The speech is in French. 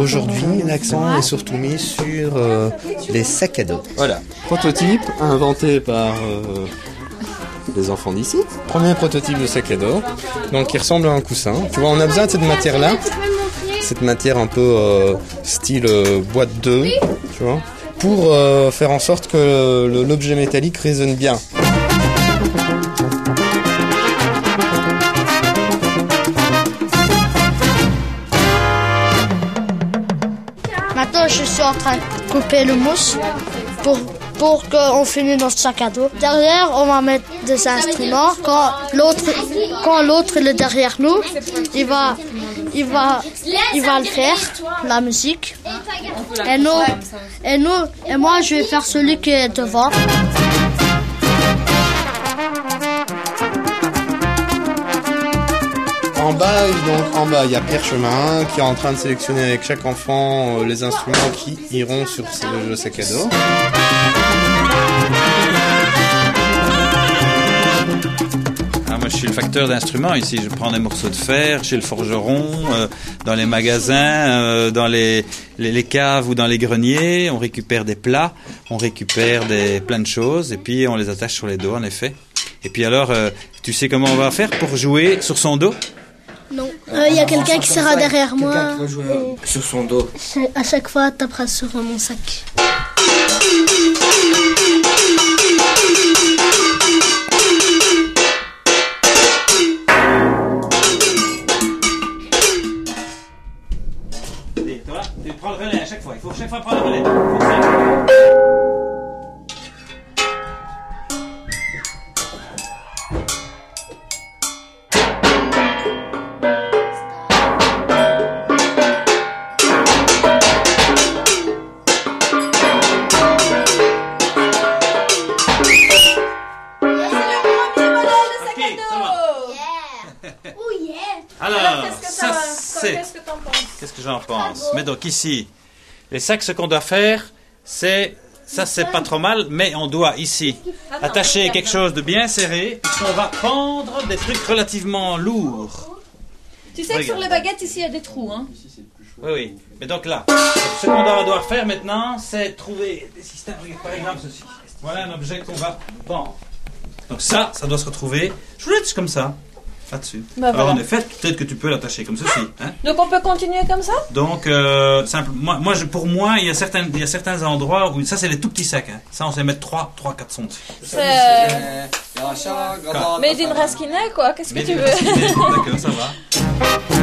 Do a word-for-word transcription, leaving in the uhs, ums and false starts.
aujourd'hui, l'accent est surtout mis sur euh, les sacs à dos. Voilà, prototype inventé par euh, les enfants d'ici. Premier prototype de sac à dos, donc qui ressemble à un coussin. Tu vois, on a besoin de cette matière-là, cette matière un peu euh, style euh, boîte d'œufs, tu vois, pour euh, faire en sorte que le, l'objet métallique résonne bien. Maintenant, je suis en train de couper le mousse pour, pour qu'on finisse notre sac à dos. Derrière, on va mettre des instruments. Quand l'autre, quand l'autre est derrière nous, il va, il va, il va le faire, la musique. Et nous, et nous, et moi, je vais faire celui qui est devant. En bas, donc, en bas, il y a Pierre Chemin qui est en train de sélectionner avec chaque enfant euh, les instruments qui iront sur ce, le sac à dos. Ah, moi, je suis le facteur d'instruments ici. Je prends des morceaux de fer chez le forgeron, euh, dans les magasins, euh, dans les, les, les caves ou dans les greniers. On récupère des plats, on récupère des, plein de choses et puis on les attache sur les dos, en effet. Et puis alors, euh, tu sais comment on va faire pour jouer sur son dos ? Non. Il euh, y a quelqu'un qui sera derrière moi. Quelqu'un qui va jouer et... sur son dos. À chaque fois, tu taperas sur mon sac. Et toi, tu prends le relais à chaque fois. Il faut chaque fois prendre le relais. Alors, Alors qu'est-ce que ça, ça c'est... Qu'est-ce que t'en penses ? Qu'est-ce que j'en pense ? Mais donc ici, les sacs, ce qu'on doit faire, c'est... Ça, c'est pas trop mal, mais on doit ici Attends, attacher regarde. quelque chose de bien serré, puisqu'on va pendre des trucs relativement lourds. Tu sais regarde. que sur les baguettes, ici, il y a des trous, hein ? Oui, oui. Mais donc là, ce qu'on doit devoir faire maintenant, c'est trouver des systèmes. Regarde, par exemple, ceci. Voilà un objet qu'on va pendre. Donc ça, ça doit se retrouver juste comme ça. Là-dessus. Bah Alors voilà. En effet, peut-être que tu peux l'attacher comme ceci. Hein. Donc on peut continuer comme ça ? Donc, euh, simple, moi, moi je, pour moi, il y, a certains, il y a certains endroits où, ça c'est les tout petits sacs. Hein. Ça on sait mettre trois, quatre sont dessus. C'est... Mais d'une rasquinée quoi, qu'est-ce que Mais tu veux ? D'accord, ça va.